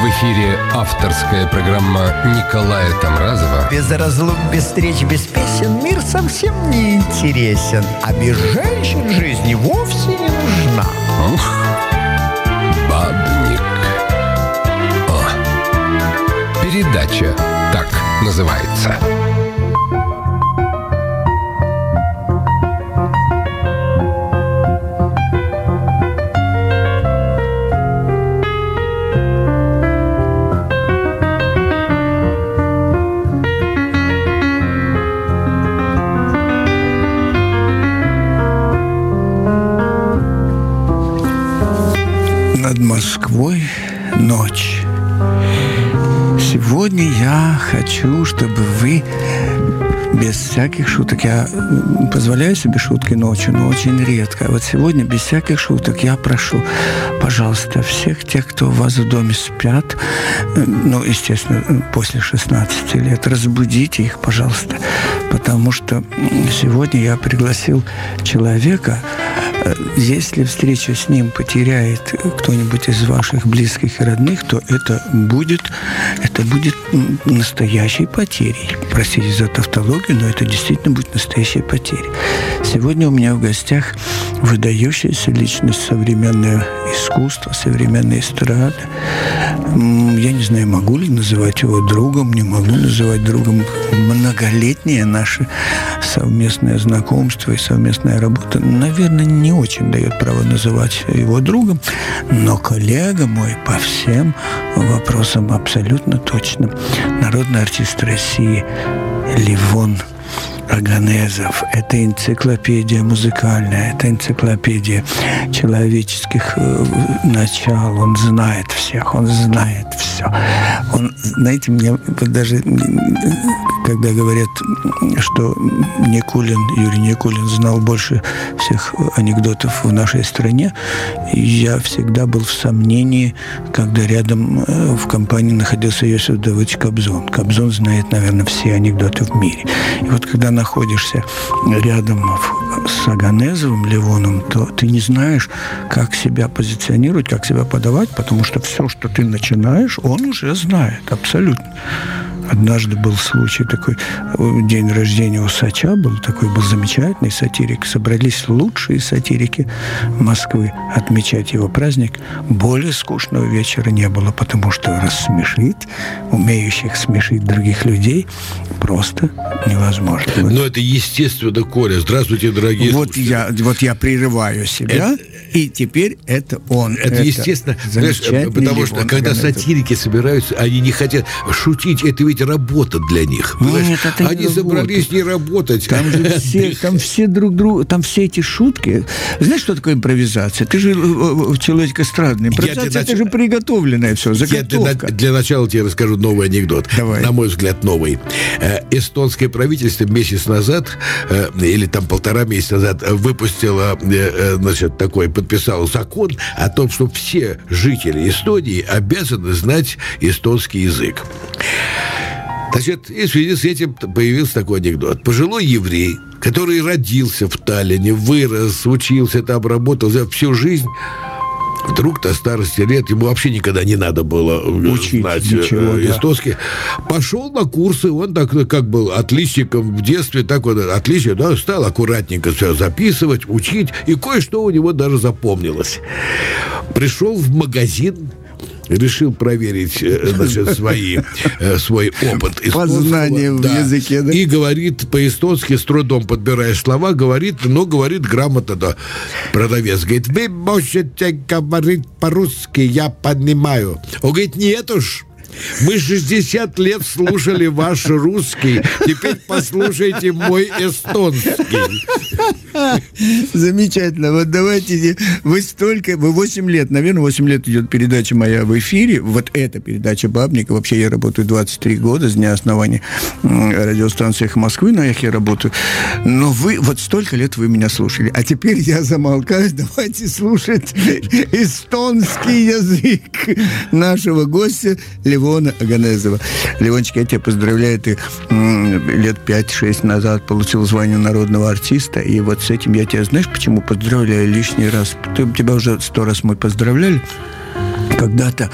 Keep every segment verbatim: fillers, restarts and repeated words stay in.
В эфире авторская программа Николая Тамразова. Без разлук, без встреч, без песен мир совсем не интересен. А без женщин жизнь и вовсе не нужна. Ух, бабник. О, передача так называется. Над Москвой ночь. Сегодня я хочу, чтобы вы без всяких шуток, я позволяю себе шутки ночью, но очень редко. Вот сегодня без всяких шуток я прошу, пожалуйста, всех тех, кто у вас в доме спят, ну, естественно, после шестнадцати лет, разбудите их, пожалуйста, потому что сегодня я пригласил человека. Если встречу с ним потеряет кто-нибудь из ваших близких и родных, то это будет, это будет настоящей потерей. Простите за тавтологию, но это действительно будет настоящей потерей. Сегодня у меня в гостях выдающаяся личность современного искусства, современной эстрады. Я не знаю, могу ли называть его другом, не могу называть другом. Многолетнее наше совместное знакомство и совместная работа, наверное, не очень дает право называть его другом, но коллега мой по всем вопросам абсолютно точно. Народный артист России Левон Оганезов. Это энциклопедия музыкальная, это энциклопедия человеческих э, начал. Он знает всех, он знает все. Он, знаете, мне даже, когда говорят, что Никулин, Юрий Никулин знал больше всех анекдотов в нашей стране, я всегда был в сомнении, когда рядом э, в компании находился Иосиф Давыдович Кобзон. Кобзон знает, наверное, все анекдоты в мире. И вот когда находишься рядом с Оганезовым Левоном, то ты не знаешь, как себя позиционировать, как себя подавать, потому что все, что ты начинаешь, он уже знает абсолютно. Однажды был случай такой, день рождения Усача был, такой был замечательный сатирик. Собрались лучшие сатирики Москвы отмечать его праздник. Более скучного вечера не было, потому что рассмешить, умеющих смешить других людей, просто невозможно. Но это естественно, Коля. Здравствуйте, дорогие вот я, вот я прерываю себя, это, и теперь это он. Это, это естественно, знаешь, потому что когда Оганезов. Сатирики собираются, они не хотят шутить, это ведь работа для них. Нет, это они не собрались не работать. Там же все, там все друг другу, там все эти шутки. Знаешь, что такое импровизация? Ты же человек эстрадный. Импровизация – это нач... же приготовленное все, заготовка. Я для, для начала тебе расскажу новый анекдот. Давай. На мой взгляд, новый. Эстонское правительство месяц назад, или там полтора месяца назад, выпустило, значит, такой, подписало закон о том, что все жители Эстонии обязаны знать эстонский язык. Значит, и в связи с этим появился такой анекдот. Пожилой еврей, который родился в Таллине, вырос, учился там, работал всю жизнь, вдруг до старости лет, ему вообще никогда не надо было учить знать ничего, эстонский, да. Пошел на курсы, он так как был отличником в детстве, так вот отлично, да, стал аккуратненько все записывать, учить, и кое-что у него даже запомнилось. Пришел в магазин, решил проверить, значит, свои, свой опыт познание да, в языке, да? И говорит по-эстонски, с трудом подбирая слова, говорит, но говорит грамотно, да. Продавец говорит: вы можете говорить по-русски, я понимаю. Он говорит: нет уж, мы шестьдесят лет слушали ваш русский, теперь послушайте мой эстонский. Замечательно. Вот давайте, вы столько, вы восемь лет, наверное, восемь лет идет передача моя в эфире, вот эта передача «Бабник». Вообще я работаю двадцать три года с дня основания радиостанции «Эхо Москвы», на «Эхе» работаю. Но вы, вот столько лет вы меня слушали. А теперь я замолкаю, давайте слушать эстонский язык нашего гостя Левона Оганезова. Левончик, я тебя поздравляю, ты м, лет пять-шесть назад получил звание народного артиста, и вот с этим я тебя, знаешь, почему поздравляю лишний раз? Ты, тебя уже сто раз мы поздравляли, Когда-то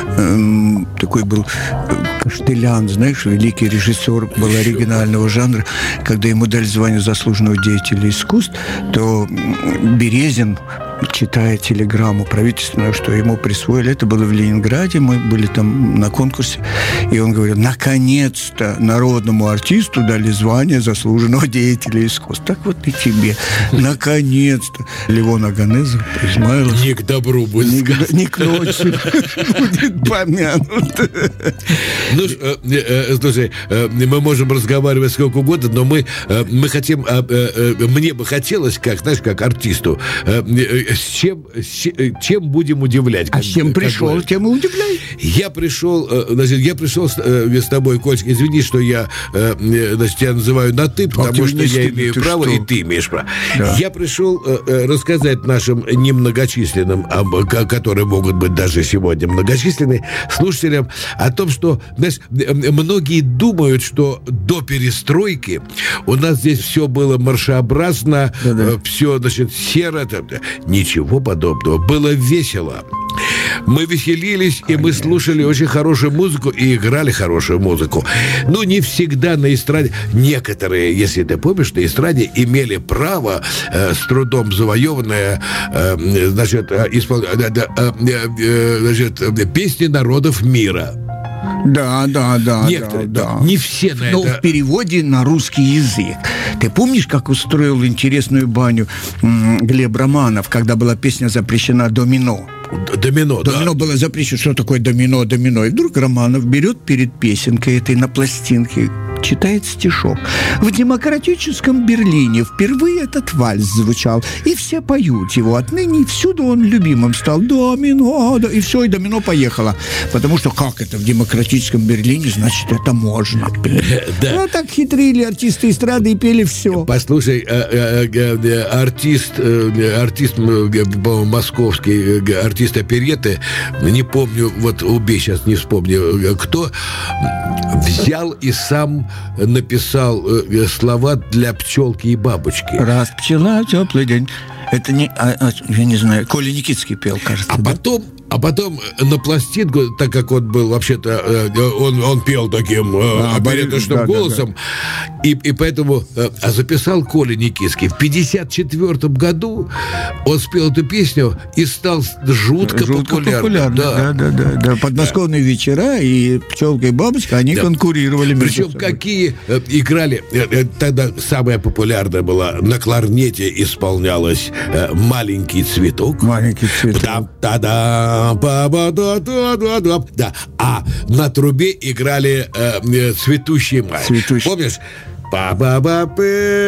эм, такой был Каштелян, знаешь, великий режиссер был оригинального жанра. Когда ему дали звание заслуженного деятеля искусств, то Березин, читая телеграмму правительственную, что ему присвоили, это было в Ленинграде, мы были там на конкурсе, и он говорил: наконец-то народному артисту дали звание заслуженного деятеля искусств. Так вот и тебе. Наконец-то. Левон Аганезов, Измайлов. Не к добру будет не, сказано. не к ночи будет помянут. Ну, слушай, мы можем разговаривать сколько угодно, но мы, мы хотим, мне бы хотелось, как, знаешь, как артисту, с чем, с чем будем удивлять. А с чем пришел, тем и удивляй. Я пришел, значит, я пришел с, с тобой, Колька, извини, что я, значит, тебя называю на ты, потому что я имею право, и ты имеешь право. Да. Я пришел рассказать нашим немногочисленным, которые могут быть даже сегодня многочисленны, слушателям о том, что, знаешь, многие думают, что до перестройки у нас здесь все было маршеобразно, да-да. все, значит, серо. Ничего подобного. Было весело. Мы веселились, и мы слушали очень хорошую музыку и играли хорошую музыку. Ну, не всегда на эстраде. Некоторые, если ты помнишь, на эстраде имели право, э, с трудом завоеванное, э, значит, э, испол... э, э, э, значит, песни народов мира. Да, да, да. Некоторые, да, да. Не все на Но это... в переводе на русский язык. Ты помнишь, как устроил интересную баню м- Глеб Романов, когда была песня запрещена «Домино»? Домино, да. Домино было запрещено. Что такое домино, домино? И вдруг Романов берет перед песенкой этой на пластинке, читает стишок. В демократическом Берлине впервые этот вальс звучал, и все поют его. Отныне всюду он любимым стал. Домино, да, и все, и домино поехало. Потому что как это в демократическом Берлине, значит, это можно. Да. Ну, так хитрили артисты эстрады и пели все. Послушай, артист, артист, по-моему, московский, артист оперетты, не помню, вот убей, сейчас не вспомню, кто, взял и сам написал э, слова для пчелки и бабочки. Раз пчела, теплый день. Это не, а, а, я не знаю, Коля Никитский пел, кажется. А да? потом, а потом на пластинку, так как он был вообще-то, э, он, он пел таким э, опереточным да, голосом, да, да. И, и поэтому э, записал Коля Никитский. В пятьдесят четвёртом году он спел эту песню и стал жутко, жутко популярным. популярным. Да. Да, да, да, да. Подмосковные да. вечера и пчелка и бабочка, они да. конкурировали между Причем собой. какие э, играли, э, э, тогда самая популярная была, на кларнете исполнялась э, «Маленький цветок». «Маленький цветок». Да, а на трубе играли э, «Цветущий май». Цветущий. Помнишь? Па-ба-ба-пы.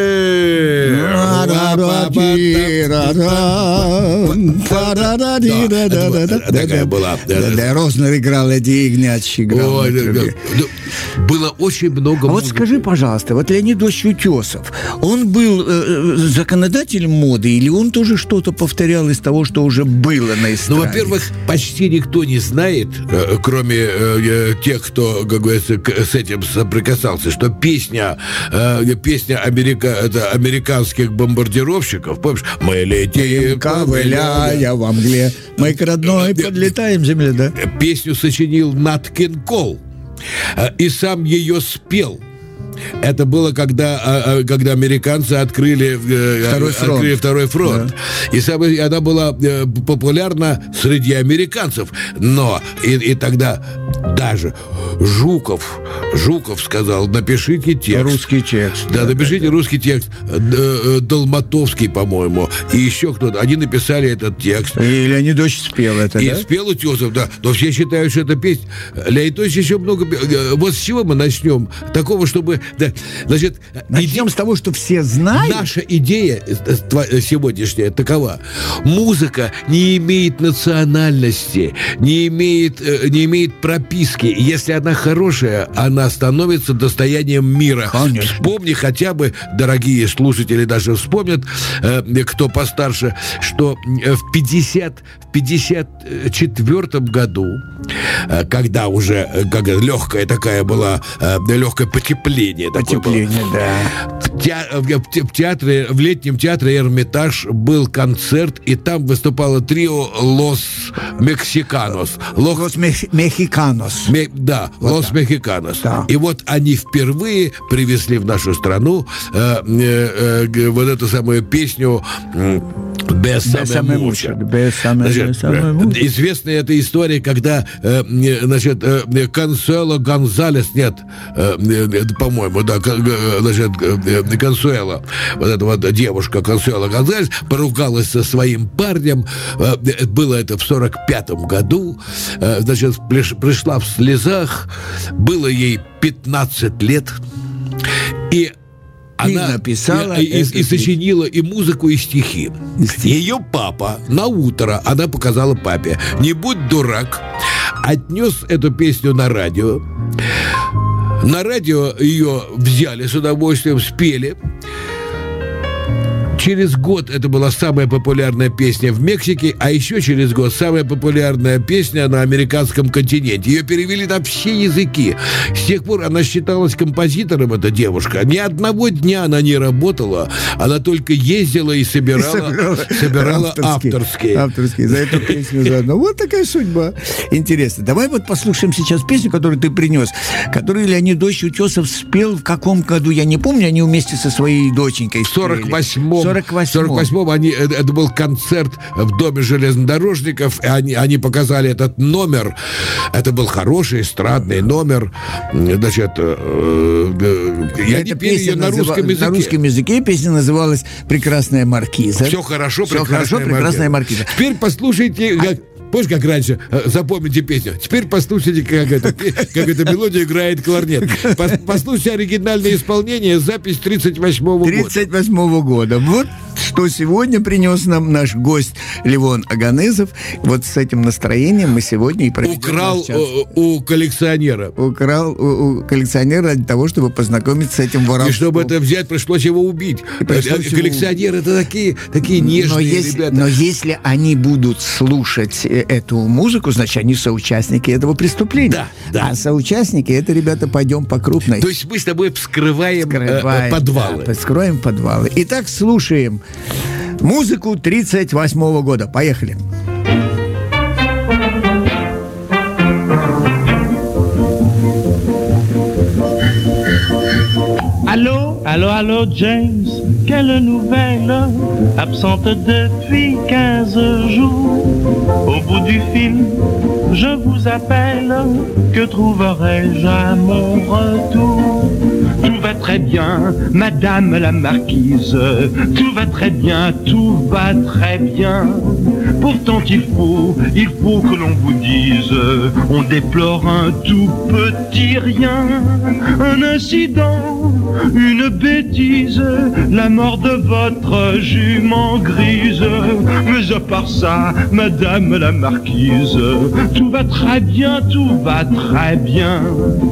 Такая была. Да, Рознер играл, Эдди Игнатьевич играл. Было очень много музыки. А вот скажи, пожалуйста, вот Леонид Ильич Утесов, он был э, законодателем моды, или он тоже что-то повторял из того, что уже было на эстраде? Ну, во-первых, почти никто не знает, э, кроме э, тех, кто, как говорится, к, с этим соприкасался, что песня, э, песня Америка, это, американских бомбардировщиков, помнишь? Мы летим, ковыляя во мгле, мы к родной подлетаем земле, да? Песню сочинил Нат Кинг Кол. И сам ее спел. Это было, когда, когда американцы открыли второй фронт. Открыли второй фронт. Да. И сам, она была популярна среди американцев. Но и, и тогда даже Жуков, Жуков сказал: напишите текст. Русский текст. Да, напишите да, русский текст. Долматовский, по-моему, и еще кто-то. Они написали этот текст. И Леонид Ильич спел это, и да? И спел Утесов, да. Но все считают, что это песня. Леонид Ильич еще много... Вот с чего мы начнем? Такого, чтобы... Да, значит, начнем иде... с того, что все знают. Наша идея сегодняшняя такова. Музыка не имеет национальности, не имеет, не имеет прописки. Если она хорошая, она становится достоянием мира. Конечно. Вспомни хотя бы, дорогие слушатели даже вспомнят, кто постарше, что в пятьдесят четвёртом году, когда уже как, легкая такая была, легкое потепление потепление. Потепление, да. В, те, в, театре, в летнем театре «Эрмитаж» был концерт, и там выступало трио «Лос Мексиканос». «Лос Мехиканос». Ме, да, вот «Лос Мехиканос». Да. И вот они впервые привезли в нашу страну э, э, э, вот эту самую песню «Бесаме мучо». Известная эта история, когда, э, значит, э, Консуэло Гонзалес, нет, э, э, по-моему, да, значит, э, Консуэло, вот эта вот девушка Консуэло Гонзалес поругалась со своим парнем, э, было это в сорок пятом году, э, значит, пришла в слезах, было ей пятнадцать лет, и она написала и, и, и сочинила и музыку, и стихи. и стихи. Ее папа на утро, она показала папе: «Не будь дурак», отнес эту песню на радио. На радио ее взяли с удовольствием, спели. Через год это была самая популярная песня в Мексике, а еще через год самая популярная песня на американском континенте. Ее перевели на все языки. С тех пор она считалась композитором, эта девушка. Ни одного дня она не работала. Она только ездила и собирала, и собирала, собирала авторские. авторские. Авторские. За эту песню заодно. Вот такая судьба. Интересно. Давай вот послушаем сейчас песню, которую ты принес, которую Леонид Ильич Утесов спел в каком году, я не помню, они вместе со своей доченькой спели. В сорок восьмом. В сорок восьмом они, это был концерт в Доме железнодорожников, и они, они показали этот номер. Это был хороший эстрадный номер. Значит, э, и они пели ее на называ... русском языке. На русском языке песня называлась «Прекрасная маркиза». Все хорошо, Все прекрасная, хорошо, прекрасная маркиза. маркиза. Теперь послушайте... Как... Помнишь, как раньше? Запомните песню. Теперь послушайте, как, это, как эта мелодия играет кларнет. Послушайте оригинальное исполнение, запись тридцать восьмого года. тридцать восьмого года. Вот что сегодня принес нам наш гость Левон Оганесов. Вот с этим настроением мы сегодня и проведем. Украл у коллекционера. Украл у, у коллекционера ради того, чтобы познакомиться с этим воровством. И чтобы это взять, пришлось его убить. Пришлось Коллекционеры его... это такие, такие нежные но если, ребята. Но если они будут слушать эту музыку, значит, они соучастники этого преступления. Да, да. А соучастники — это, ребята, пойдем по крупной. То есть мы с тобой вскрываем, вскрываем подвалы. Да, вскроем подвалы. Итак, слушаем музыку тридцать восьмого года. Поехали. Allô, allô, allô, James, quelle nouvelle? Absente depuis quinze jours. Au bout du fil, je vous appelle. Que trouverai-je à mon retour? Tout va très bien, madame la marquise. Tout va très bien, tout va très bien. Pourtant il faut, il faut que l'on vous dise, on déplore un tout petit rien, un incident, une bêtise, la mort de votre jument grise. Mais à part ça, madame la marquise, tout va très bien, tout va très bien.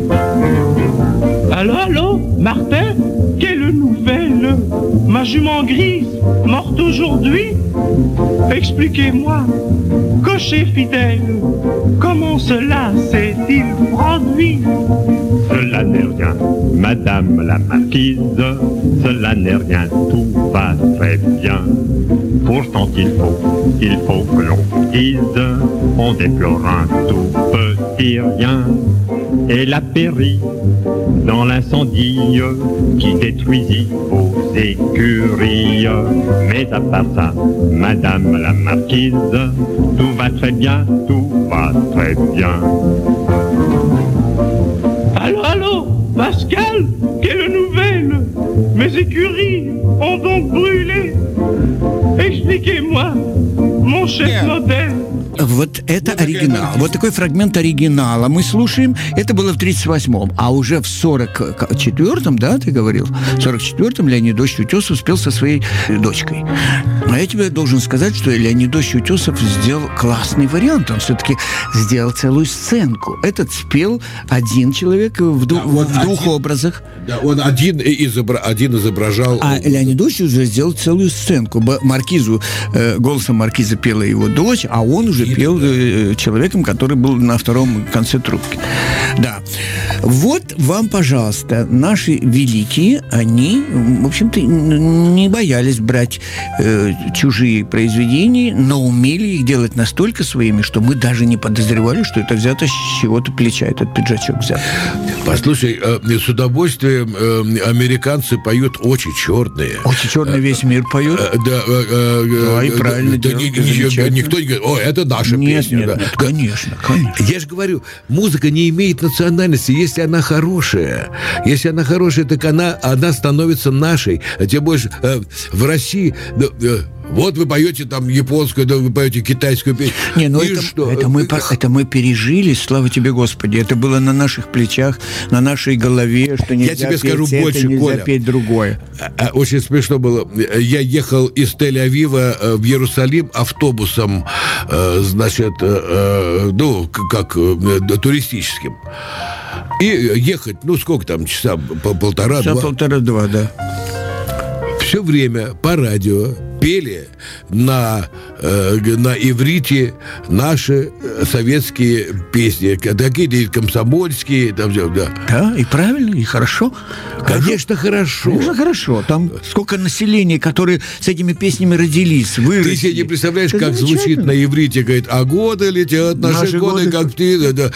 Allô, allô, Martin, quelle nouvelle? Ma jument grise, morte aujourd'hui? Expliquez-moi, cocher fidèle, comment cela s'est-il produit? Cela n'est rien, madame la marquise, cela n'est rien, tout va très bien. Pourtant il faut, il faut que l'on vous dise, on déplore un tout petit rien. Elle a péri dans l'incendie qui détruisit vos écuries. Mais à part ça, madame la marquise, tout va très bien, tout va très bien. Allô, allô, Pascal, quelle nouvelle? Mes écuries ont donc brûlé. Expliquez-moi, mon chef modèle. Вот это оригинал. Вот такой фрагмент оригинала мы слушаем. Это было в тридцать восьмом. А уже в сорок четвёртом, да, ты говорил? В сорок четвёртом Леонид Ильич Утесов спел со своей дочкой. Но я тебе должен сказать, что Леонид Ильич Утесов сделал классный вариант. Он все-таки сделал целую сценку. Этот спел один человек в, ду- да, в двух один, образах. Да, он один, изобра- один изображал... А Леонид Ильич уже сделал целую сценку. Маркизу, э, голосом маркиза пела его дочь, а он уже и пел да. человеком, который был на втором конце трубки. Да. Вот вам, пожалуйста, наши великие, они, в общем-то, не боялись брать э, чужие произведения, но умели их делать настолько своими, что мы даже не подозревали, что это взято с чего-то плеча, этот пиджачок взят. Послушай, э, с удовольствием э, американцы поют очень черные. Очень черный весь мир поют. Э, да, э, э, да, и правильно да, делают, ни, никто не говорит, о, это наша нет, песня. Нет, да. нет, конечно, конечно. Я же говорю, музыка не имеет национальности. Если она хорошая, если она хорошая, так она, она становится нашей. Тем больше э, в России... Э, вот вы поете там японскую, да, вы поете китайскую песню. Не, ну это, что? Это, мы, это мы пережили, слава тебе, Господи. Это было на наших плечах, на нашей голове, что нельзя Я тебе петь скажу это, больше, нельзя Коля. петь другое. Очень смешно было. Я ехал из Тель-Авива в Иерусалим автобусом, значит, ну, как туристическим. И ехать, ну, сколько там, часа полтора-два? Часа полтора-два, да. Все время по радио пели на, э, на иврите наши советские песни. Какие-то комсомольские. Там все, да. да, и правильно, и хорошо. Конечно, хорошо. Конечно, хорошо. Там сколько населения, которые с этими песнями родились, выросли. Ты себе не представляешь, это как звучит на иврите. Говорит, а годы летят, наши, наши годы, годы, как птицы. Да,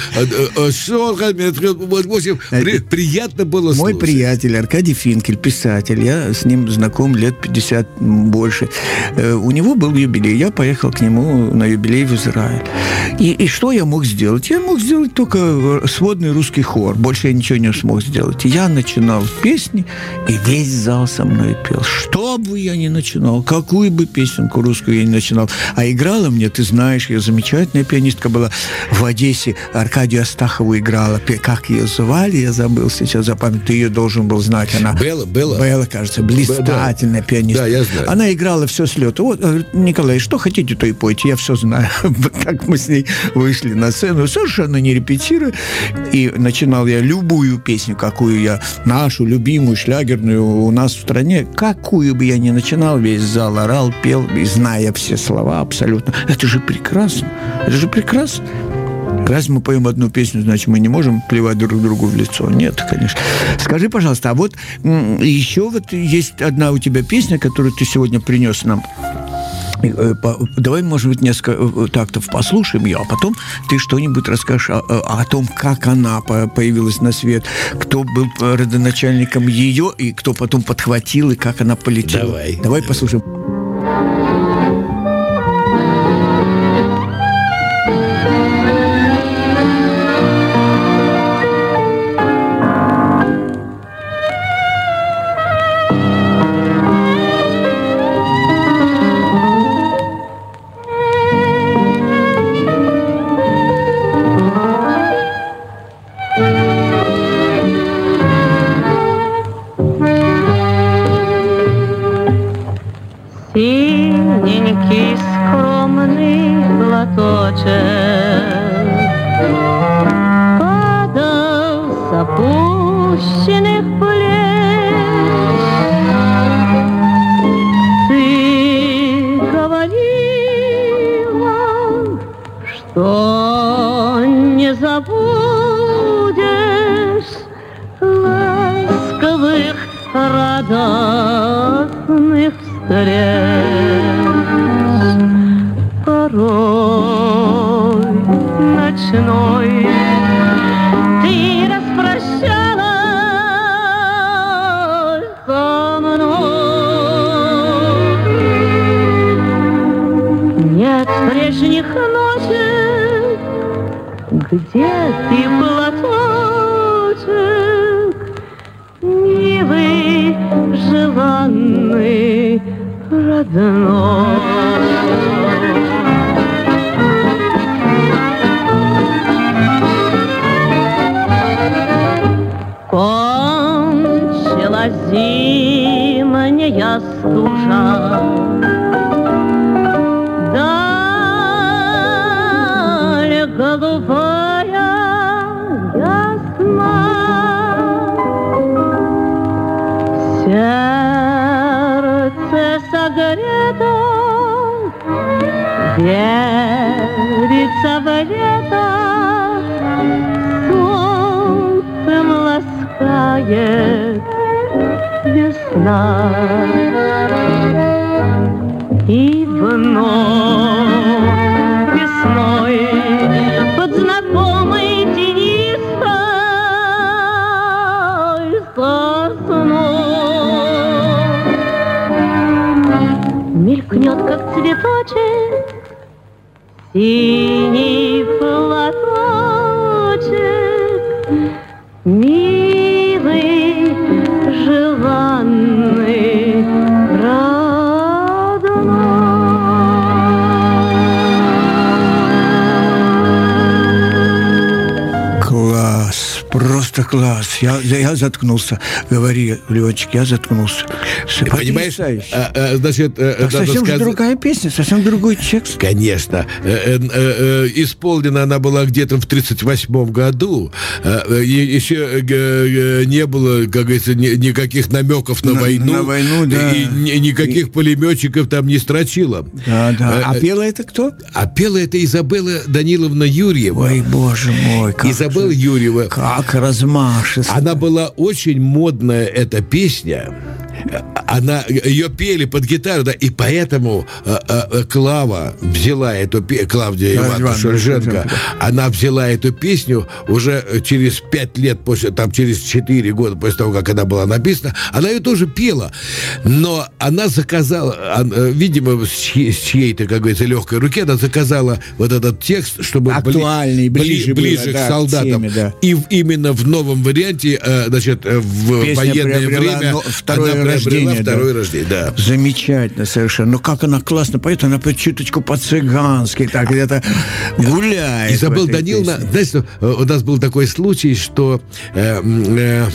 в общем, при, приятно было Мой слушать. приятель Аркадий Финкель, писатель, я с ним знаком лет пятьдесят больше. У него был юбилей. Я поехал к нему на юбилей в Израиль. И, и что я мог сделать? Я мог сделать только сводный русский хор. Больше я ничего не смог сделать. И я начинал песни, и весь зал со мной пел. Что бы я ни начинал, какую бы песенку русскую я ни начинал. А играла мне, ты знаешь, ее замечательная пианистка была в Одессе, Аркадию Астахову играла. Как ее звали, я забыл сейчас за память. Ты ее должен был знать. Она... Белла, Белла. Белла, кажется, блистательная да. пианистка. Да, я знаю. Она играла все с лета. Вот, Николай, что хотите, то и пойте. Я все знаю. Так мы с ней вышли на сцену, совершенно не репетируя. И начинал я любую песню, какую я, нашу любимую, шлягерную у нас в стране, какую бы я ни начинал, весь зал орал, пел, и зная все слова абсолютно. Это же прекрасно. Это же прекрасно. Раз мы поем одну песню, значит, мы не можем плевать друг другу в лицо. Нет, конечно. Скажи, пожалуйста, а вот еще вот есть одна у тебя песня, которую ты сегодня принес нам. Давай, может быть, несколько тактов послушаем ее, а потом ты что-нибудь расскажешь о, о том, как она появилась на свет, кто был родоначальником ее, и кто потом подхватил, и как она полетела. Давай. Давай послушаем. Синенький скромный платочек падал с опущенных плеч. Ты говорила, что не забудешь ласковых, радостных встреч. Порой ночной ты распрощалась со мной. Нет прежних ночей, где ты платочек, милый, желанный, родной. Кончилась зимняя стужа, даль голубая ясна, сердце согрето наступает весна, и вновь весной под знакомой тенистой сосной мелькнет, как цветочек, синий платочек, милый, желанный, родной. Класс, просто класс. Я, я заткнулся. Говори, Лёнчик, я заткнулся. Понимаешь, а, а, значит, Так надо совсем сказать... же другая песня, совсем другой текст. Конечно. Э, э, э, исполнена она была где-то в тридцать восьмом году. Э, еще э, не было, как говорится, ни, никаких намеков на, на войну. На войну, да. И, и никаких и... пулеметчиков там не строчило. Да, да. А э, пела это кто? А пела это Изабелла Даниловна Юрьева. Ой, боже мой. Как Изабелла же, Юрьева. Как размашисто. Она была очень модная, эта песня. Она, ее пели под гитару, да, и поэтому э, э, Клава взяла эту песню, Клавдия Да, Ивановна Шульженко, она взяла эту песню уже через пять лет, после, там, через четыре года после того, как она была написана, она ее тоже пела, но она заказала, она, видимо, с, чьей, с чьей-то, как говорится, легкой руки, она заказала вот этот текст, чтобы актуальный, бли, ближе, ближе было, к да, солдатам. к теме, да. И в, именно в новом варианте, э, значит, в Песня военное время но, второе она рождение, второе да. рождение, да. Замечательно совершенно. Ну, как она классно поет, она поет чуточку по-цыгански, так где-то гуляет. Изабелла Даниловна, знаете, у нас был такой случай, что э, э,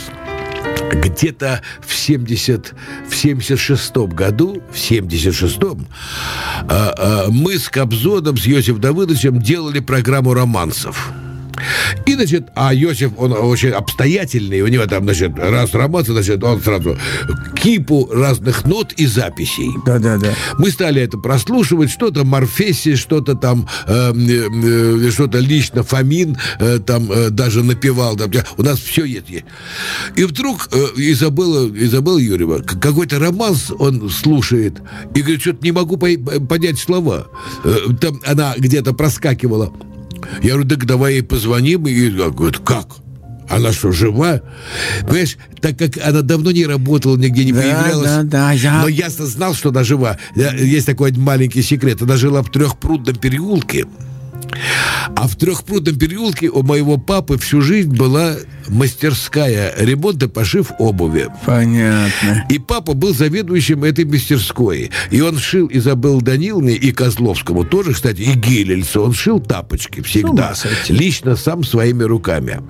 где-то в семьдесят, в семьдесят шестом году, в семьдесят шестом э, э, мы с Кобзоном, с Иосифом Давыдовичем делали программу романсов. И, значит, а Иосиф, он очень обстоятельный, у него там, значит, раз романс, значит, он сразу кипу разных нот и записей. Да-да-да. Мы стали это прослушивать, что-то Морфеси, что-то там, э, э, что-то лично Фомин э, там э, даже напевал. Там, у нас все есть. И вдруг э, Изабелла, Изабелла Юрьева, какой-то романс он слушает, и говорит, что-то не могу по- понять слова. Э, там она где-то проскакивала. Я говорю, так давай ей позвоним. И говорит, как? Она что, жива? Понимаешь, так как она давно не работала, нигде не да, появлялась. Да, да, я... Но я знал, что она жива. Есть такой маленький секрет. Она жила в Трехпрудном переулке. А в Трехпрудном переулке у моего папы всю жизнь была мастерская ремонт и пошив обуви. Понятно. И папа был заведующим этой мастерской. И он шил Изабелле Даниловне и Козловскому тоже, кстати, и Гелельцу. Он шил тапочки всегда. Лично сам своими руками.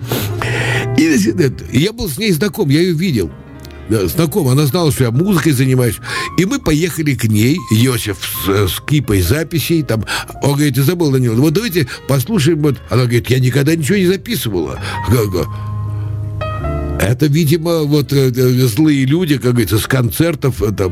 И я был с ней знаком, я ее видел. Знакома, она знала, что я музыкой занимаюсь. И мы поехали к ней, Иосиф с, с кипой записей. Там. Он говорит, Изабелла Даниловна, вот давайте послушаем. Вот. Она говорит, я никогда ничего не записывала. Это, видимо, вот злые люди, как говорится, с концертов. Там.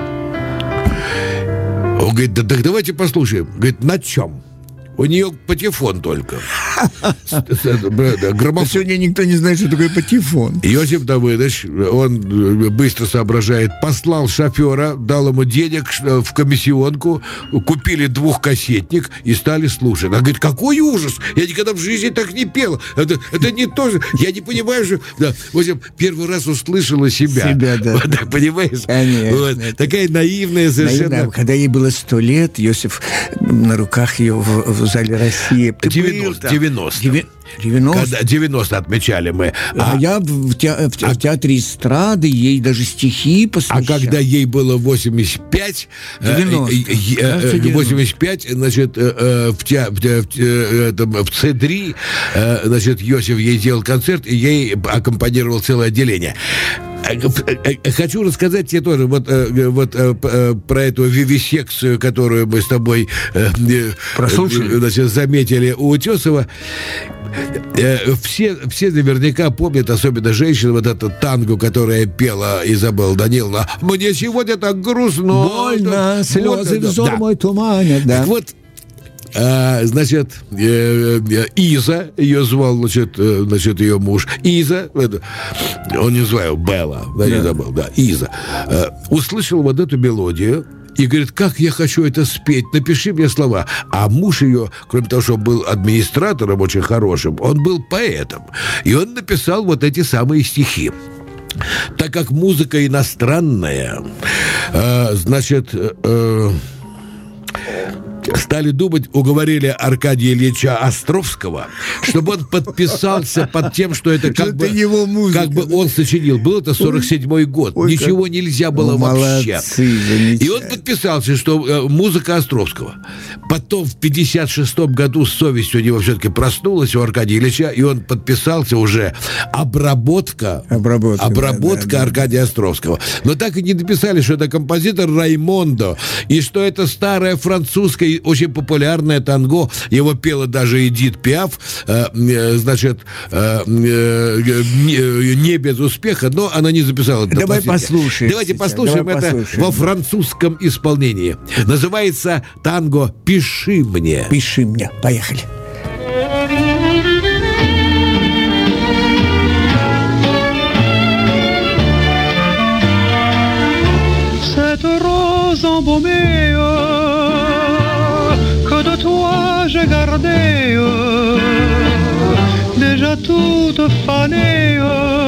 Он говорит, да, да давайте послушаем. Говорит, на чем? У нее патефон только. Граммофон. Сегодня никто не знает, что такое патефон. Иосиф Давыдович, он быстро соображает, послал шофера, дал ему денег в комиссионку, купили двухкассетник и стали слушать. Она говорит, какой ужас! Я никогда в жизни так не пела. Это, это не то же. Я не понимаю, что... Да, в общем, первый раз услышала себя. Себя, да. Вот, да, понимаешь? Конечно. Вот, такая наивная совершенно... Наивная. Когда ей было сто лет, Иосиф на руках ее в, в зале России. девяносто. девяносто. девяносто. Когда девяносто отмечали мы. А, а я в, те, в, а, в театре эстрады ей даже стихи посвящал. А когда ей было восемьдесят пять, девяносто. восемьдесят пять, значит, в, те, в, те, в Цедри, значит, Иосиф ей делал концерт, и ей аккомпанировал целое отделение. Хочу рассказать тебе тоже вот, вот про эту вивисекцию, которую мы с тобой значит, заметили у Утесова. Все, все наверняка помнят, особенно женщины, вот эту танго, которая пела Изабелла Даниловна. Мне сегодня так грустно. Больно, слезы взор да. мой туманят. Да. Так вот, А, значит, э, э, Иза, ее звал, значит, э, значит, ее муж. Иза, это, он не звал, Белла, да, да. не забыл, да, Иза. Э, услышал вот эту мелодию и говорит, как я хочу это спеть, напиши мне слова. А муж ее, кроме того, что был администратором очень хорошим, он был поэтом. И он написал вот эти самые стихи. Так как музыка иностранная, э, значит... Э, стали думать, уговорили Аркадия Ильича Островского, чтобы он подписался под тем, что это как, бы, его музыка, как бы он сочинил. Был это сорок седьмой год. Ой, ничего как... нельзя было ну, вообще. Молодцы, и он подписался, что э, музыка Островского. Потом в пятьдесят шестом году совесть у него все-таки проснулась, у Аркадия Ильича, и он подписался уже обработка, обработка, обработка да, да, Аркадия да. Островского. Но так и не написали, что это композитор Раймондо, и что это старая французская очень популярное танго, его пела даже Эдит Пиаф, э, э, значит, э, э, не, не без успеха, но она не записала это. Давай послушаем. Давайте сейчас. послушаем Давай это послушаем. Во французском исполнении. Называется танго «Пиши мне». «Пиши мне». Поехали. Cette rose embaumée que de toi j'ai gardé, déjà toute fanée,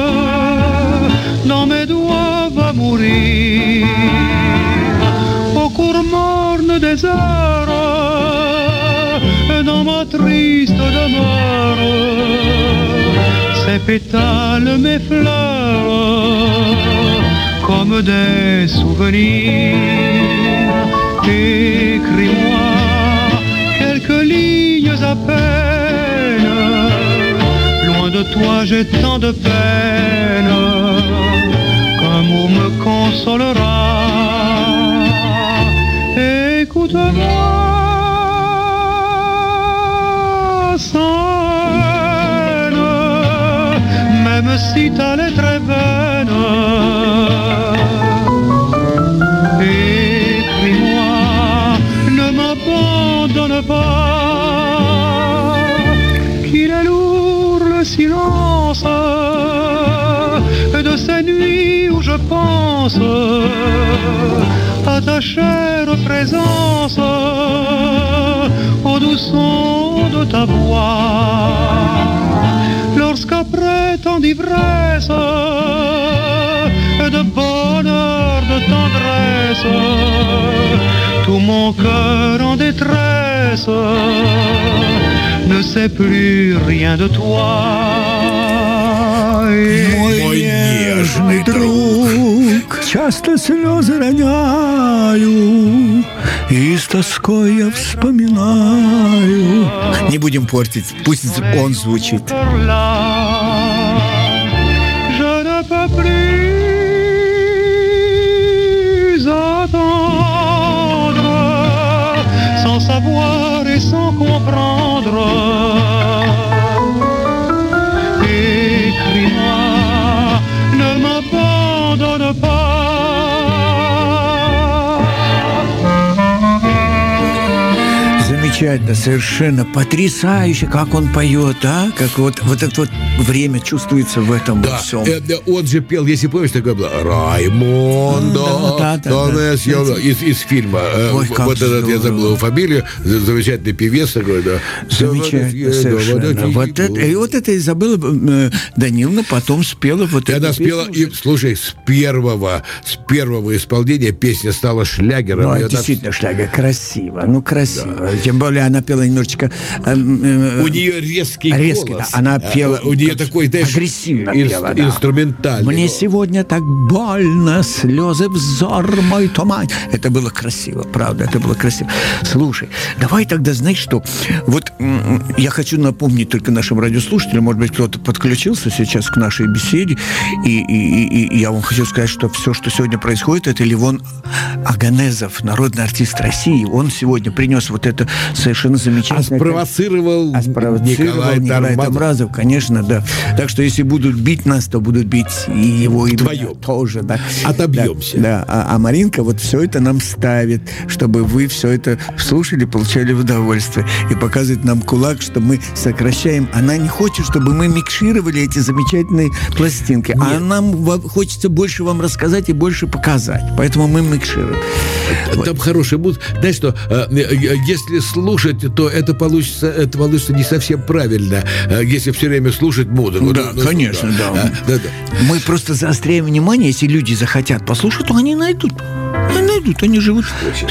dans mes doigts va mourir, au cours morne des heures, dans ma triste demeure, ces pétales, mes fleurs, comme des souvenirs. Écris-moi quelques lignes à peine, loin de toi j'ai tant de peine, qu'un mot me consolera. Écoute-moi sans haine, même si ta lettre est vaine. Écris-moi, ne m'abandonne pas, qu'il est lourd le silence de ces nuits où je pense à ta chère présence, au doux son de ta voix, lorsqu'après tant d'ivresse, de bonheur, de tendresse, tout mon cœur en détresse ne sait plus rien de toi. Мой нежный друг, часто слезы роняю, и с тоской я вспоминаю. Не будем портить, пусть он звучит. Je ne peux plus attendre, sans savoir et sans comprendre. Écris-moi, ne m'abandonne pas. Замечательно, совершенно потрясающе, как он поет, да? Как вот, вот это вот время чувствуется в этом да. всем. Да, он же пел, если помнишь, такое было Раймондо, да, да, да, да, из, из фильма. Ой, вот этот, здорово. Я забыл его фамилию, замечательный певец такой, да. Замечательно, совершенно. Вот это, и вот это Изабелла Даниловна потом спела вот эту она спела, и, слушай, с первого, с первого исполнения песня стала шлягером. Ну, действительно, она... шлягер, красиво, ну, красиво. Да. Тем более она пела немножечко... Э, э, у нее резкий, резкий голос. Да. Она пела... У нее такой, знаешь, агрессивно ин- пела, да. инструментальный. Мне сегодня так больно, слезы взор мой туман. Это было красиво, правда, это было красиво. Слушай, давай тогда, знаешь что, вот м- я хочу напомнить только нашим радиослушателям, может быть, кто-то подключился сейчас к нашей беседе, и, и, и, и я вам хочу сказать, что все, что сегодня происходит, это Левон Аганезов, народный артист России. Он сегодня принес вот это совершенно замечательно. А спровоцировал, а спровоцировал Николай, Николай Тормазов. Тормазов, конечно, да. Так что если будут бить нас, то будут бить и его, и Вдвоем. тоже, да. Отобьемся. Да, да. А, а Маринка вот все это нам ставит, чтобы вы все это слушали, получали удовольствие. И показывает нам кулак, что мы сокращаем. Она не хочет, чтобы мы микшировали эти замечательные пластинки. Нет. А нам во- хочется больше вам рассказать и больше показать. Поэтому мы микшируем. Там вот. Хороший музыка. Знаешь что, если слушать, то это получится, это получится не совсем правильно, если все время слушать музыку. Да, ну, конечно, да. Да. Да, да. Мы просто заостряем внимание, если люди захотят послушать, то они найдут. Они найдут, они живут.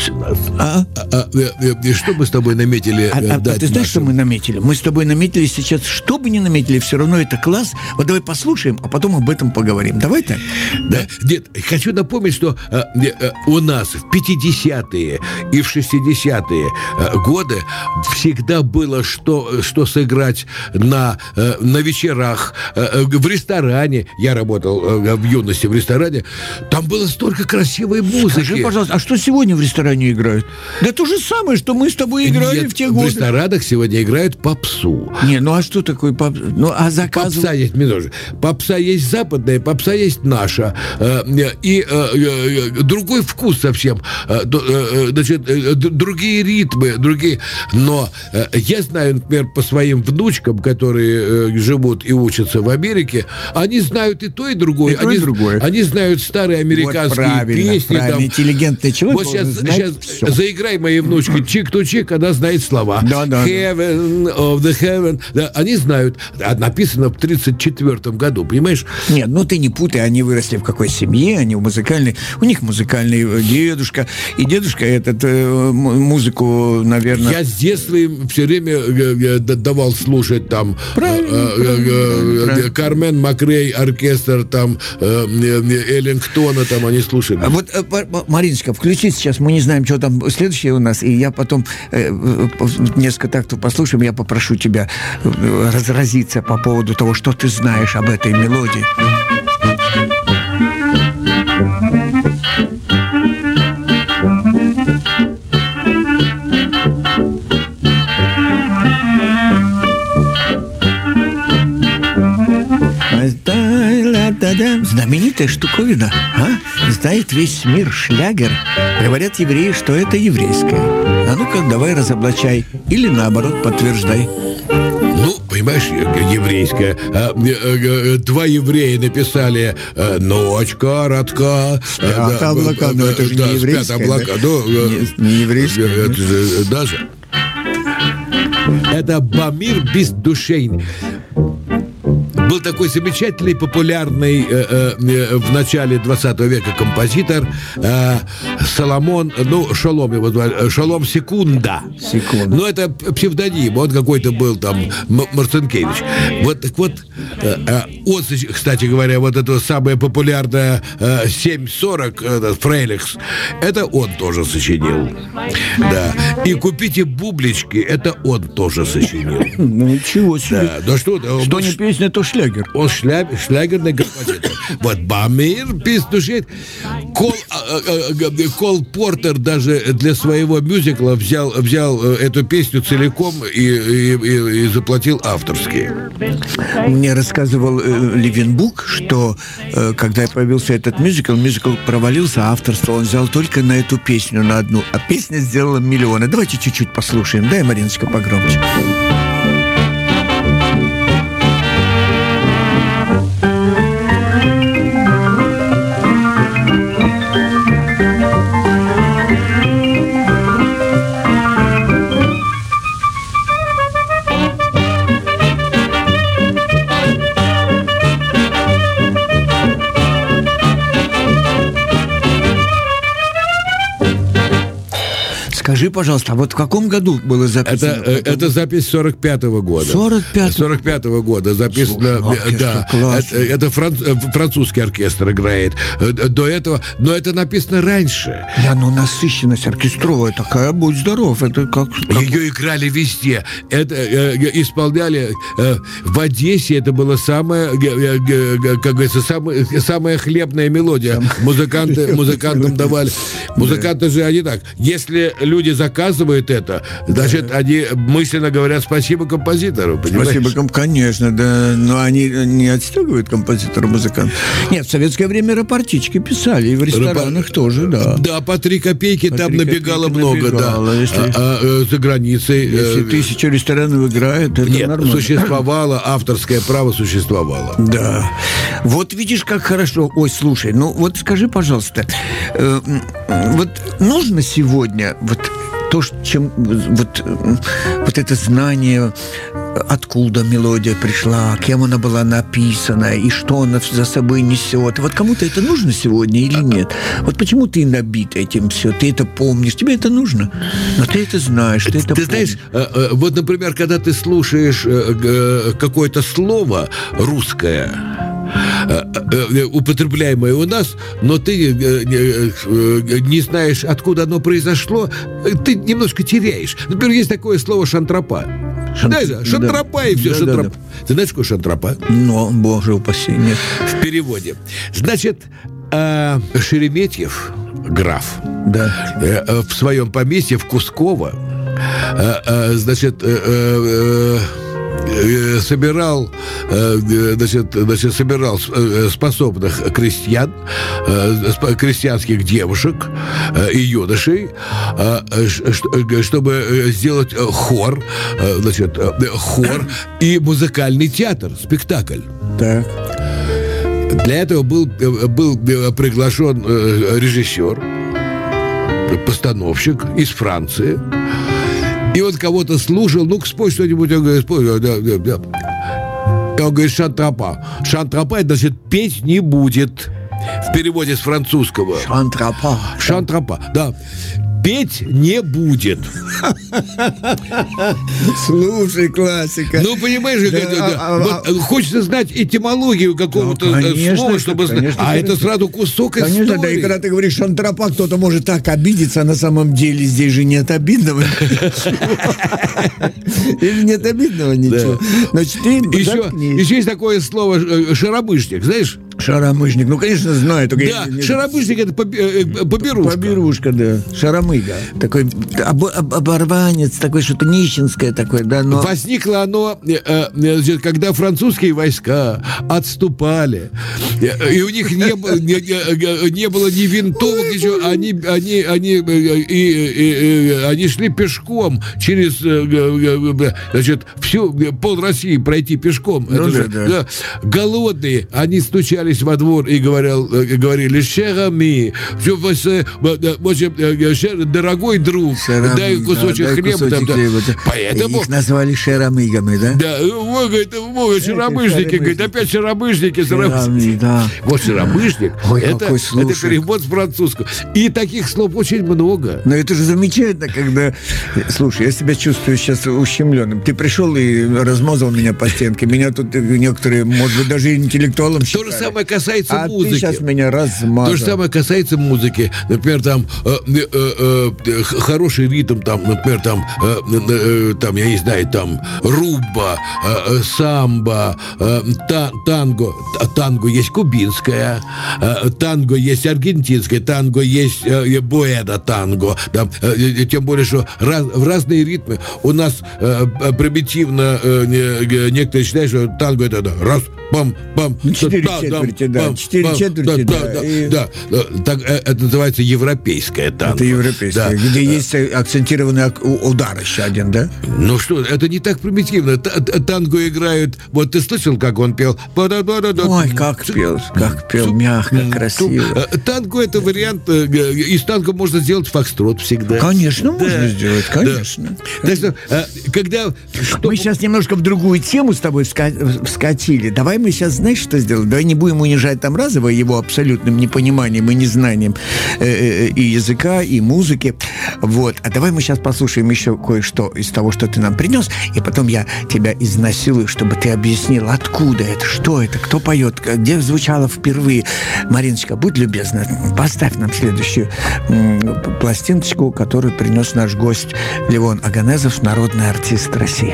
А? А, а, а, что мы с тобой наметили? А, а, а ты знаешь, нашим? что мы наметили? Мы с тобой наметили сейчас, что бы ни наметили, все равно это класс. Вот давай послушаем, а потом об этом поговорим. Давай так? Да. Нет, хочу напомнить, что а, а, у нас в пятидесятые и в шестидесятые а, годы всегда было что, что сыграть на, а, на вечерах, а, в ресторане. Я работал а, в юности в ресторане. Там было столько красивой музыки. Скажи, пожалуйста, а что сегодня в ресторане играют? Да то же самое, что мы с тобой играли Нет, в те в годы. ресторанах сегодня играют попсу. Не, ну а что такое поп... Ну, а заказ... Попса есть, минуту. Попса есть западная, попса есть наша. Э, И э, э, другой вкус совсем. Э, э, Значит, э, д- другие ритмы, другие... Но э, я знаю, например, по своим внучкам, которые э, живут и учатся в Америке, они знают и то, и другое. И то, и они, другое. они знают старые американские вот правильно, песни. правильно. Там. Интеллигентный человек Вот сейчас, знать сейчас всё. заиграй моей внучке чик-ту-чик, она знает слова. Да, да, Heaven of the heaven. Да, они знают. А написано в тридцать четвёртом году, понимаешь? Нет, ну ты не путай, они выросли в какой семье, они в музыкальной... У них музыкальный дедушка, и дедушка этот э, м- музыку, наверное... Я с детства им все время э, э, давал слушать там Правильно, э, э, э, правильно. Кармен Макрей, оркестр, там э, э, Эллингтона, там они слушали. А вот, э, М- Мариночка, включи сейчас, мы не знаем, что там следующее у нас, и я потом э, э, несколько тактов послушаем, я попрошу тебя э, разразиться по поводу того, что ты знаешь об этой мелодии. Знаменитая штуковина, а? Знает весь мир шлягер. Говорят евреи, что это еврейское. А ну-ка, давай разоблачай. Или наоборот, подтверждай. Ну, понимаешь, еврейская. А, э, э, два еврея написали э, «Ночь коротка». Спят облака, но это же не еврейское, «Спят облака», да? ну, э, Не- не еврейское, э, да? это же даже. Это Бамир Биздушейн. Был такой замечательный, популярный э, э, в начале двадцатого века композитор э, Соломон, ну, Шолом его звали, Шолом Секунда. Секунда. Ну, это псевдоним, он какой-то был там, М- Марцинкевич. Вот, так вот, э, э, он, кстати говоря, вот это самое популярное э, семь сорок, э, Фрейлихс, это он тоже сочинил. Да. И «Купите бублички», это он тоже сочинил. Ну, ничего себе. Да, да что, да, он Что был не песня, то шлягер. он шля... шлягерный композитор. Вот Бамир Биздушейн. Кол, а, а, а, Кол Портер даже для своего мюзикла взял, взял эту песню целиком и, и, и, и заплатил авторские. Мне рассказывал э, Левенбук, что э, когда появился этот мюзикл, мюзикл провалился, авторство он взял только на эту песню, на одну. А песня сделала миллионы. Давайте чуть-чуть послушаем. Дай, Мариночка, погромче. Скажи, пожалуйста, а вот в каком году было записано? Это, э, это запись сорок пятого года. сорок пятого? сорок пятого года записано. Слушай, э, да, классно. это, это франц- э, французский оркестр играет. Э, До этого, но это написано раньше. Да, ну насыщенность оркестровая такая, будь здоров. Это как... как... Ее играли везде. Это э, э, исполняли э, в Одессе. Это была самая, э, э, э, как говорится, самая, самая хлебная мелодия. Музыканты, музыкантам давали. Музыканты же они так. Если люди люди заказывают это, значит, да. они мысленно говорят спасибо композитору, понимаешь? Спасибо, конечно, да. Но они не отстегивают композитора, музыканта. Нет, в советское время рапортички писали, и в ресторанах Рапор... тоже, да. Да, по три копейки по там три набегало копейки много, набегало, да. Если... А, а, за границей... Если э... тысяча ресторанов играет, это Нет, нормально. Существовало, авторское право существовало. Да. Вот видишь, как хорошо. Ой, слушай, ну вот скажи, пожалуйста, э, вот нужно сегодня вот то, чем вот, вот это знание, откуда мелодия пришла, кем она была написана, и что она за собой несет. Вот кому-то это нужно сегодня или нет? Вот почему ты набит этим все? Ты это помнишь, тебе это нужно, но ты это знаешь, ты это Ты помнишь. знаешь, вот, например, когда ты слушаешь какое-то слово русское, употребляемое у нас, но ты не знаешь, откуда оно произошло, ты немножко теряешь. Например, есть такое слово «шантропа». Шан... Да, да, шантропа, да. И все, да, шантропа. Да, да. Ты знаешь, какое шантропа? Но, боже упаси, нет. В переводе. Значит, Шереметьев, граф, да. в своем поместье в Кусково, значит, собирал, значит, значит, собирал способных крестьян, крестьянских девушек и юношей, чтобы сделать хор, значит, хор и музыкальный театр, спектакль. Так. Для этого был, был приглашен режиссер, постановщик из Франции. И он кого-то слушал, ну-ка спой что-нибудь, он говорит, спой, да, да, да. И он говорит, шантропа. Шантропа, это значит, петь не будет. В переводе с французского. Шантропа. Шантропа, да. Петь не будет. Слушай, классика. Ну, понимаешь, да, да, а, вот а, хочется знать этимологию какого-то да, конечно, слова, чтобы знать. А конечно, это сразу кусок истории. Конечно, да, и когда ты говоришь шантропа, кто-то может так обидеться, а на самом деле здесь же нет обидного ничего. Или нет обидного ничего. Значит, ты еще есть такое слово шаромышник, знаешь? Шаромышник, ну, конечно, знаю. Да, я... шаромышник – это поберушка. Поберушка, да. Шаромыга. Такой об, об, оборванец, такой что-то нищенское такое, да, но... Возникло оно, когда французские войска отступали, и у них не было, не, не было ни винтовок, ничего, они, они, они, и, и, и, они шли пешком через, значит, всю, пол России пройти пешком. Ну, это да, же, да. Да, голодные, они стучали во двор и говорил, говорили «Cher ami, дорогой друг, шерами, дай кусочек да, хлеба». Дай там, кусочек хлеба. Да. Поэтому... Их назвали шеромыгами, да? Да, вот, говорит, вот шеромышники, говорит, опять шеромышники. Шерами, да. Вот шеромышник, Ой, это, это перевод с французского. И таких слов очень много. Но это же замечательно, когда... Слушай, я себя чувствую сейчас ущемленным. Ты пришел и размазал меня по стенке. Меня тут некоторые, может быть, даже интеллектуалом считали. То же самое касается а музыки. Ты сейчас меня размазал. То же самое касается музыки. Например, там э, э, э, хороший ритм, там, например, там, э, э, там, я не знаю, там румба, э, самбо, э, та, танго. Танго есть кубинское, э, танго есть аргентинское, танго есть э, буэна танго. Там, э, тем более, что раз, в разные ритмы. У нас э, примитивно э, некоторые считают, что танго это да, раз, бам, бам, четыре четверти, да, четыре четверти, да, да, и... да, да, так, это называется европейское танго. Это европейское, да. Где есть акцентированный удар еще один, да? Ну что, это не так примитивно. Танго играют, вот ты слышал, как он пел? Ой, как пел, как пел, мягко, красиво. Танго это вариант, из танго можно сделать фокстрот всегда. Конечно, да. Можно сделать, конечно. Да. Так что, когда... Мы сейчас немножко в другую тему с тобой вскатили. Давай мы сейчас, знаешь, что сделаем? Давай не будем унижать там Разова его абсолютным непониманием и незнанием э, и языка, и музыки. Вот. А давай мы сейчас послушаем еще кое-что из того, что ты нам принес, и потом я тебя изнасилую, чтобы ты объяснил, откуда это, что это, кто поет, где звучало впервые. Мариночка, будь любезна, поставь нам следующую м- пластиночку, которую принес наш гость Левон Оганезов, народный артист России.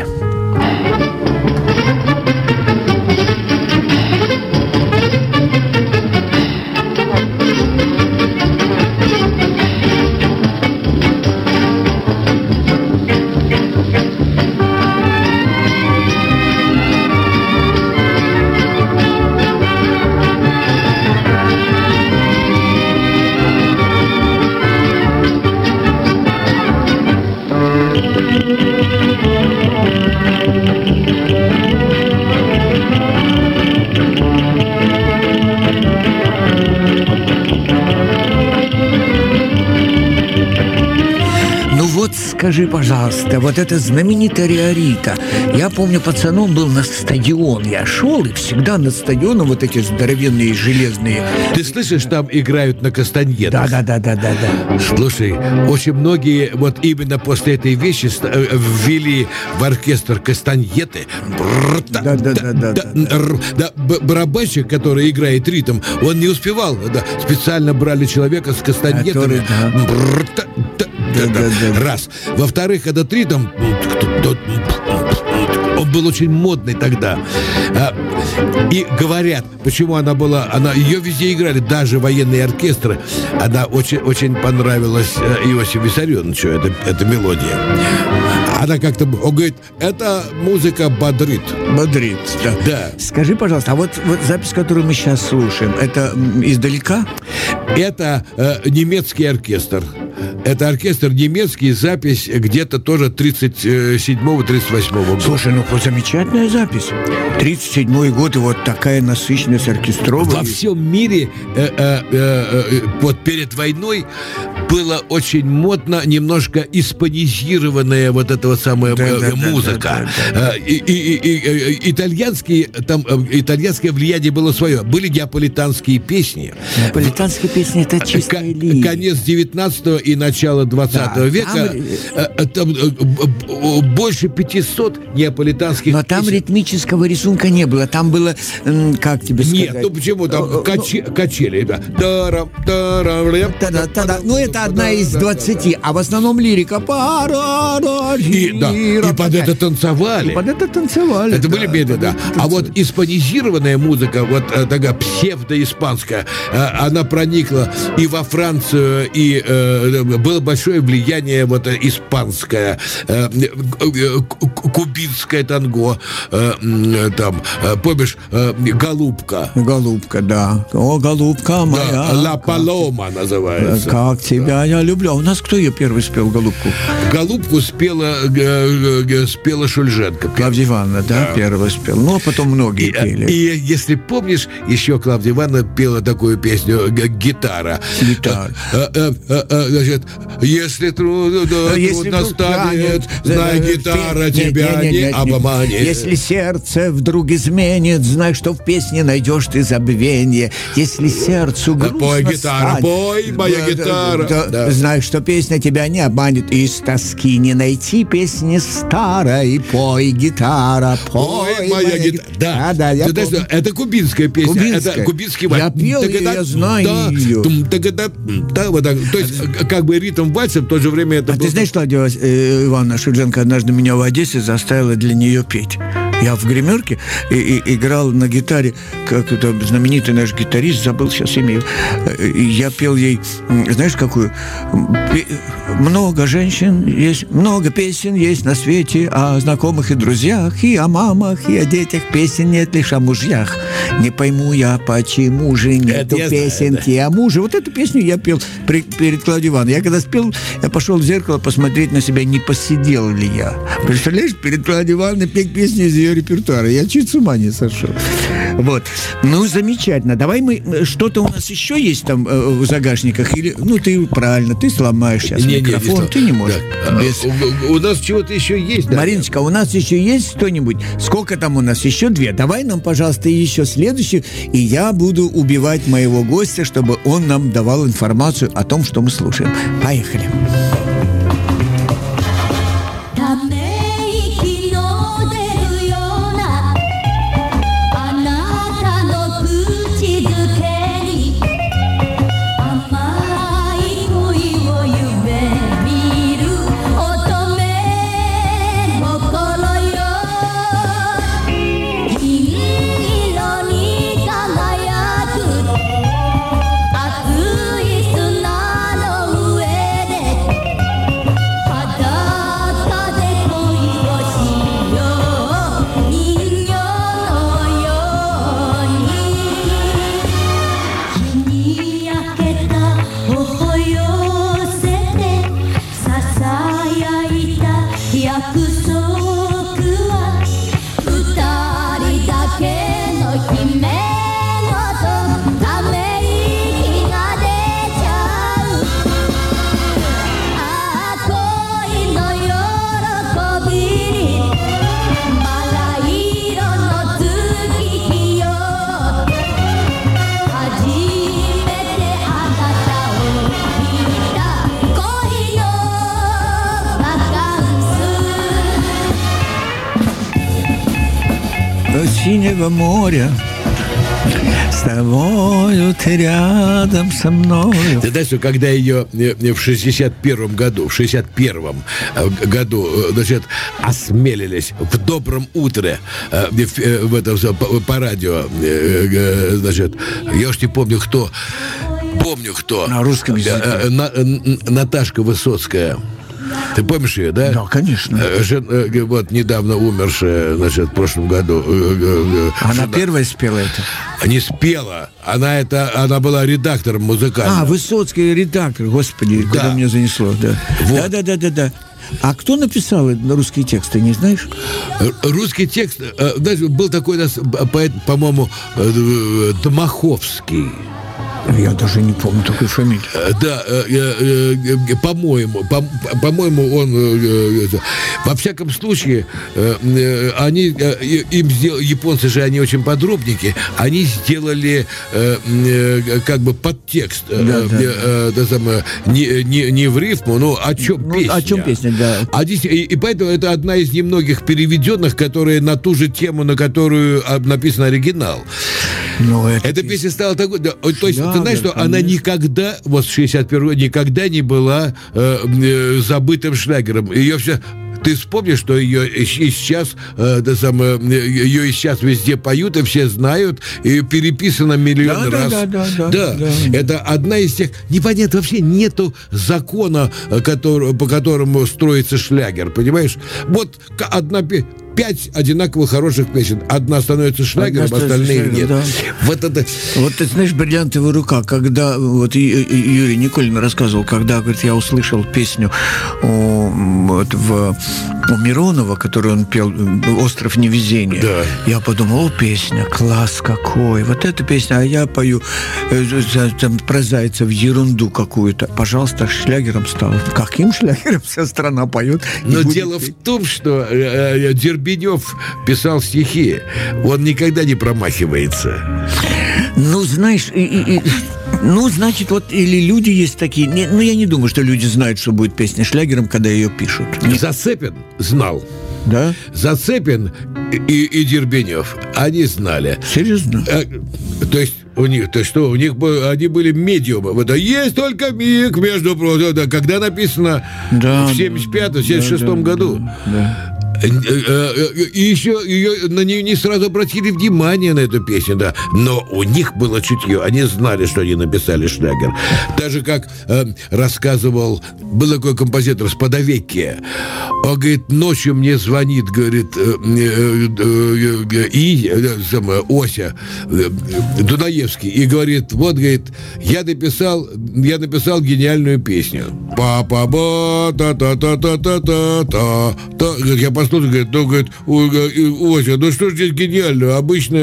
скажи, пожалуйста, вот эта знаменитая Риорита. Я помню, пацаном был на стадион. Я шел, и всегда на стадионе вот эти здоровенные железные... Ты слышишь, там играют на кастаньетах? Да, да, да, да, да, да. Слушай, очень многие вот именно после этой вещи ввели в оркестр кастаньеты. Да, да, да, да, да, да. Да, барабанщик, который играет ритм, он не успевал. Да, специально брали человека с кастаньетами. Который, да. Да, да, да. Раз. Во-вторых, этот ритм, он был очень модный тогда. И говорят, почему она была, она, ее везде играли, даже военные оркестры. Она очень, очень понравилась Иосифу Виссарионовичу, эта, эта мелодия. Она как-то, он говорит, эта музыка бодрит. Бодрит, да. Да. Скажи, пожалуйста, а вот, вот запись, которую мы сейчас слушаем, это издалека? Это э, немецкий оркестр. Это оркестр немецкий, запись где-то тоже тридцать седьмого тридцать восьмого года. Слушай, ну замечательная запись. тридцать седьмой год, и вот такая насыщенность оркестровая. Во всем мире э, э, э, вот перед войной было очень модно немножко испанизированная вот эта вот самая да, э, да, музыка. Да, да, да, да. И, и, и, и, итальянские, там итальянское влияние было свое. Были неаполитанские песни. Неаполитанские песни — это чистая линия. Конец девятнадцатого и начало двадцатого да, века. Там, там больше пятисот неаполитанских но там песен. Ритмического рисунка не было. Там было, как тебе сказать? Нет, ну почему? Там ну, каче, качели. Да. Тарам, тарам, та-да, та-да. Ну, это одна из двадцати. А в основном лирика. И, да, и под это танцевали. И под это танцевали. Это да, были беды, да. А вот испанизированная музыка, вот такая псевдоиспанская, она проникла и во Францию, и э, было большое влияние вот испанское, э, кубинское танго, э, там, помнишь, э, «Голубка». «Голубка», да. «О, голубка моя». Да, «Ла Палома» называется. «Как тебя я люблю». А у нас кто ее первый спел, «Голубку»? «Голубку» спела, э, спела Шульженко. Клавдия Ивановна, да, да, первая спела. Ну, а потом многие и, пели. И, если помнишь, еще Клавдия Ивановна пела такую песню «Гитара». «Гитара». А, а, а, а, значит, если трудно, да, если трудно станет, да, знай, да, гитара нет, тебя нет, нет, не нет, обманет. Если сердце вдруг изменит, знай, что в песне найдешь ты забвение. Если сердцу грустно пой, гитара, станет, пой, моя да, гитара. Да, да. Знай, что песня тебя не обманет. Из тоски не найти песни старой. Пой, гитара, пой, пой моя гитара. Да, да, да, ты знаешь, это кубинская песня. Кубинская. Это кубинский вальс. Я пел ее, я знаю да, ее. Да, да, вот так. То есть, как бы ритм вальса, в то же время это а был... ты знаешь, Клавдия э, Ивановна Шульженко однажды меня в Одессе заставила для нее петь. Я в гримерке и, и, играл на гитаре, как это знаменитый наш гитарист, забыл сейчас имя. Я пел ей, знаешь, какую? Много женщин есть, много песен есть на свете о знакомых и друзьях, и о мамах, и о детях. Песен нет лишь о мужьях. Не пойму я, почему же нету песенки знаю, да. о муже. Вот эту песню я пел при, перед Клавдией Ивановной. Я когда спел, я пошел в зеркало посмотреть на себя, не посидел ли я. Представляешь, перед Клавдией Ивановной петь песни из ее репертуара. Я чуть с ума не сошел. Вот. Ну, замечательно. Давай мы... Что-то у нас еще есть там э, в загашниках? Или... Ну, ты правильно, ты сломаешь сейчас не, микрофон. Не, ты не можешь. Да. Без... У, у нас чего-то еще есть. Да? Мариночка, у нас еще есть что-нибудь? Сколько там у нас? Еще две. Давай нам, пожалуйста, еще следующую, и я буду убивать моего гостя, чтобы он нам давал информацию о том, что мы слушаем. Поехали. синего моря. С тобою ты рядом со мною. Ты знаешь, что когда ее в шестьдесят первом году, в шестьдесят первом году, значит, осмелились в добром утре в этом, по, по радио, значит, я уж не помню, кто, помню, кто. На русском языке. На, Наташка Высоцкая. Ты помнишь ее, да? Да, конечно. Жен, вот недавно умершая, значит, в прошлом году. Она жена. первая спела это? Не спела. Она это, она была редактором музыкальным. А, Высоцкий редактор, господи, да. куда меня занесло, да. Вот. Да, да, да, да, да. А кто написал русские тексты, не знаешь? Русский текст, знаешь, был такой у нас поэт, по-моему, Домаховский. Я даже не помню такой фамилии. Да, по-моему, по, по-моему, он, во всяком случае, они, им сделали, японцы же, они очень подробники, они сделали как бы подтекст, да, да. Да, самое, не, не, не в рифму, но о чем ну, песня. О чем песня, да. А здесь, и, и поэтому это одна из немногих переведенных, которые на ту же тему, на которую написан оригинал. Но это Эта песня стала такой... Да, то есть, да, ты знаешь, да, что конечно. она никогда, вот с шестьдесят первого никогда не была э, э, забытым шлягером. Ее все... Ты вспомнишь, что ее и сейчас, э, да, самое, ее и сейчас везде поют, и все знают, и переписано миллион да, раз. Да, да, да, да, да, да. Это одна из тех... Непонятно, вообще нету закона, который, по которому строится шлягер, понимаешь? Вот одна песня... Пять одинаковых хороших песен. Одна становится шлягером, Одна остальные шлягером, нет. да. Вот это... Вот ты знаешь, «Бриллиантовая рука», когда вот Юрий Никулин рассказывал, когда, говорит, я услышал песню о, вот, в, у Миронова, которую он пел, «Остров невезения», да. Я подумал, о, песня, класс какой. Вот эта песня, а я пою там, про зайцев ерунду какую-то. Пожалуйста, шлягером стал. Каким шлягером вся страна поет? Но дело в том, что э, Дербенев писал стихи. Он никогда не промахивается. Ну, знаешь, и, и, и, ну, значит, вот или люди есть такие... Не, ну, я не думаю, что люди знают, что будет песня шлягером, когда ее пишут. Зацепин знал. Да? Зацепин и, и Дербенев, они знали. Серьезно? А, то есть у них, то что, у них они были медиумы. Вот, есть только миг, между прочим, да, когда написано да, в семьдесят пятом семьдесят шестом да, году. Да, да. И еще ее, на нее не сразу обратили внимание на эту песню, да. Но у них было чутье, они знали, что они написали шлягер. Даже как э, рассказывал, был такой композитор Сподовеккия. Он говорит, ночью мне звонит, говорит, э, э, э, и, э, самое, Ося э, Дунаевский, и говорит, вот, говорит, я написал, я написал гениальную песню. Па-па-ба, та-та-та-та-та-та-та. Я послушал, говорит, ну, говорит, Ося, ну что ж здесь гениально, обычно...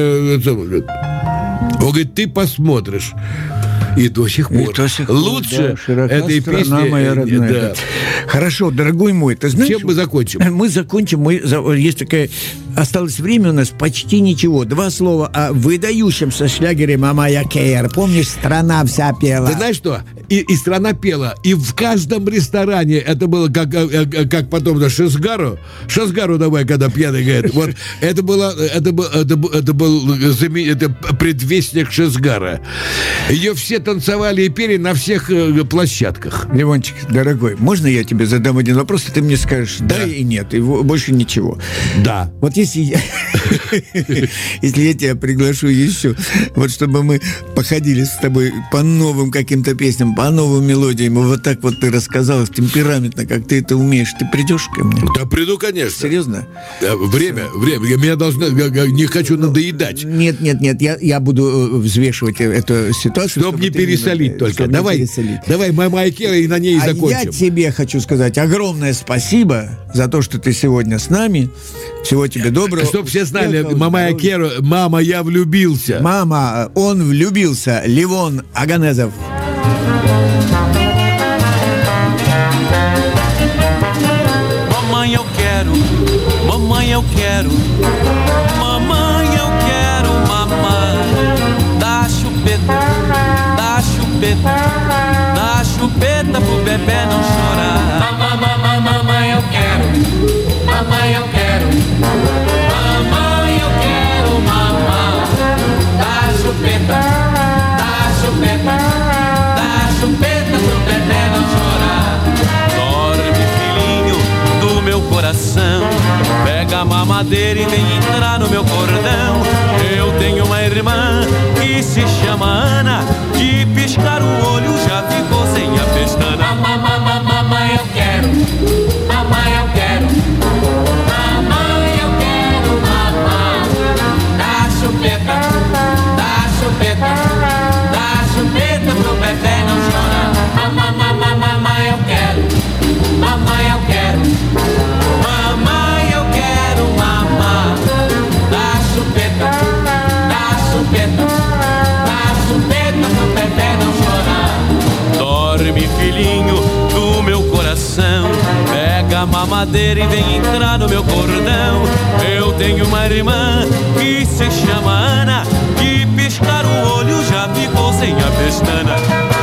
Он говорит, ты посмотришь. И до сих пор. И до сих пор лучше да, этой песни. Моя родная, да. Да. Хорошо, дорогой мой, ты знаешь... Чем мы закончим? Мы закончим, мы, есть такая... Осталось время у нас почти ничего. Два слова о выдающемся шлягере «Мамая Кейр». Помнишь, страна вся пела. Ты знаешь что? И, и страна пела. И в каждом ресторане это было как, как потом на Шазгару. Шазгару давай, когда пьяный говорит. Вот это было, это был, это, это был это предвестник Шазгара. Ее все танцевали и пели на всех площадких. Левончик, дорогой, можно я тебе задам один вопрос, и ты мне скажешь да, да и нет, и больше ничего. Да. Вот если я, если я тебя приглашу еще, вот чтобы мы походили с тобой по новым каким-то песням, по новым мелодиям, и вот так вот ты рассказал темпераментно, как ты это умеешь, ты придешь ко мне? Да, приду, конечно. Серьезно? Время, время. Я, меня должно, я не хочу надоедать. Нет, нет, нет, я, я буду взвешивать эту ситуацию. Чтобы, чтобы не пересолить не, только. Давай, пересолить. Давай, Мамая Кейр, и на ней а закончим. Я тебе хочу сказать огромное спасибо за то, что ты сегодня с нами. Всего тебе доброго. Чтобы все знали, Мамая Кейр, мама, я влюбился. Мама, он влюбился. Левон Аганезов. Mamãe, eu quero, mamãe, eu quero, mamãe, eu quero, mamãe, dá chupeta, dá chupeta, dá chupeta pro bebê não chorar. Mamãe, mamãe, eu quero, mamãe, eu quero, mamãe, eu quero, mamãe. mamadeira e vem entrar no meu cordão. Eu tenho uma irmã que se chama Ana, de piscar o olho já ficou sem a pestana. Mamãe, mamãe, mamãe, eu quero. Mamãe, eu quero. Mamãe, eu quero mamar. Dá chupeta, dá chupeta, dá chupeta pro bebê não chorar. Mamãe, mamãe, mamãe, eu quero. Mamãe, eu quero. Mamãe, eu quero mamar. Dá chupeta, dá chupeta, dá chupeta pro bebê não chorar. Dorme, filhinho do meu coração, pega a mamadeira e vem entrar no meu cordão. Eu tenho uma irmã que se chama Ana, de piscar o olho já ficou sem a pestana.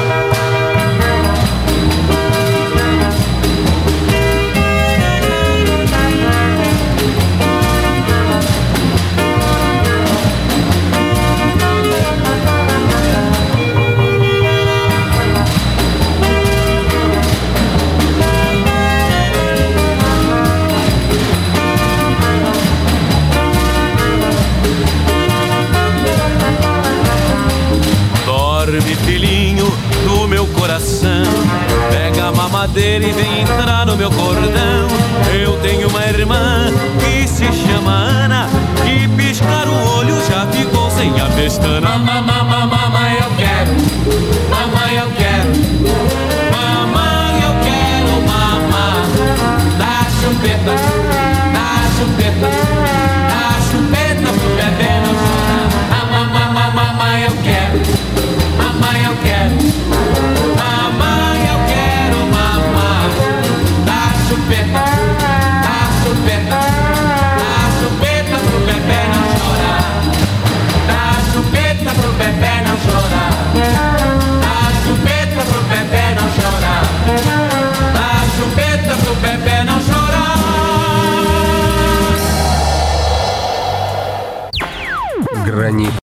Dorme, filhinho do meu coração, pega a mamadeira e vem entrar no meu cordão. Eu tenho uma irmã que se chama Ana, que piscar o olho já ficou sem a pestana. Mamãe, mamãe, mamãe, eu quero. Mamãe, eu quero. Mamãe, eu quero mamar. Dá chupeta.